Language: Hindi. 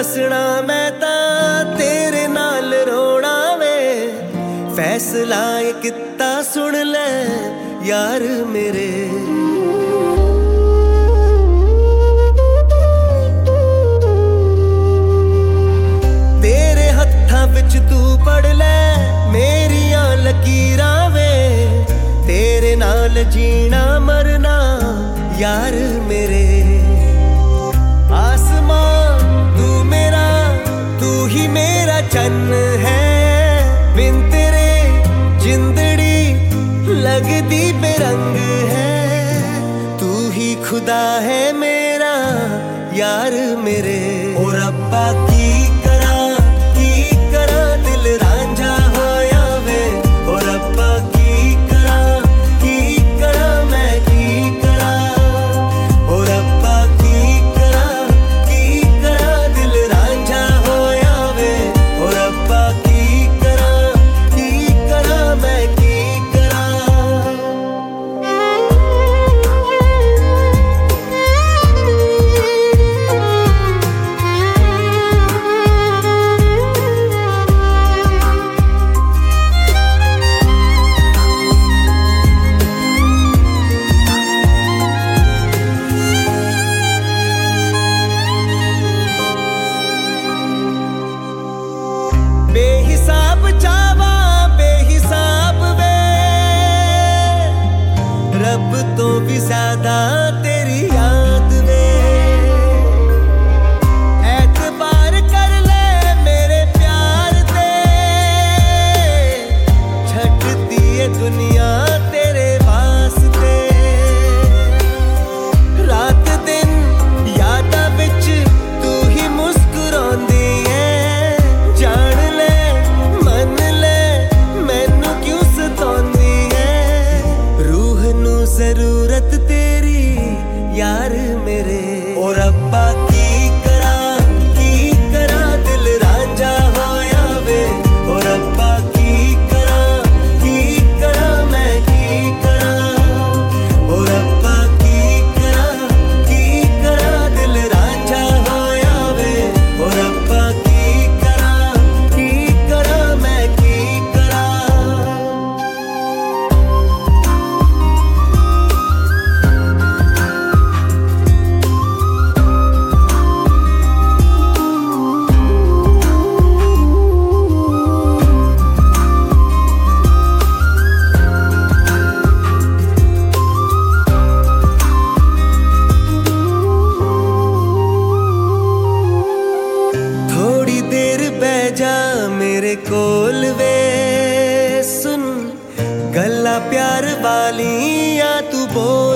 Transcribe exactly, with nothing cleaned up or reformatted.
हसना मैं तां तेरे नाल रोना वे। फैसला ये कित्ता सुन ले यार मेरे। तेरे हत्थां विच तू पढ़ ले मेरियां लकीरां वे। तेरे नाल जीना मरना यार मेरे। आसमान तू मेरा, तू ही मेरा चन्न है। बिन तेरे जिंदड़ी लगदी बेरंग है। तू ही खुदा है मेरा यार मेरे। ओ रब्बा की करा की करा दिल रांझा होया वे। ओ रब्बा की करा की करा मैं की करा। ओ रब्बा की करा की करा दिल रांझा होया वे। ओ रब्बा की करा की करा मैं की करा। बेहिसाब चावा बेहिसाब वे। रब तो भी ज्यादा तेरी याद वे। एतबार कर ले मेरे प्यार ते। छड्डती है दुनिया तेरे वास्ते। रात दिन यादां विच तू ही मुस्कुरांदी है। जान ले मन ले मैनू क्यों सतांदी है। रूह नू जरूरत तेरी यार मेरे। ओ रब्बा की करा की करा दिल रांझा होया वे। ओ रब्बा की करा की करा मैं की करा। ओ रब्बा की करा की करा दिल रांझा होया वे। ओ रब्बा की करा की करा मैं की करा। थोड़ी देर बह जा मेरे कोल वे। सुन गल्ला प्यार वालियां तू बोल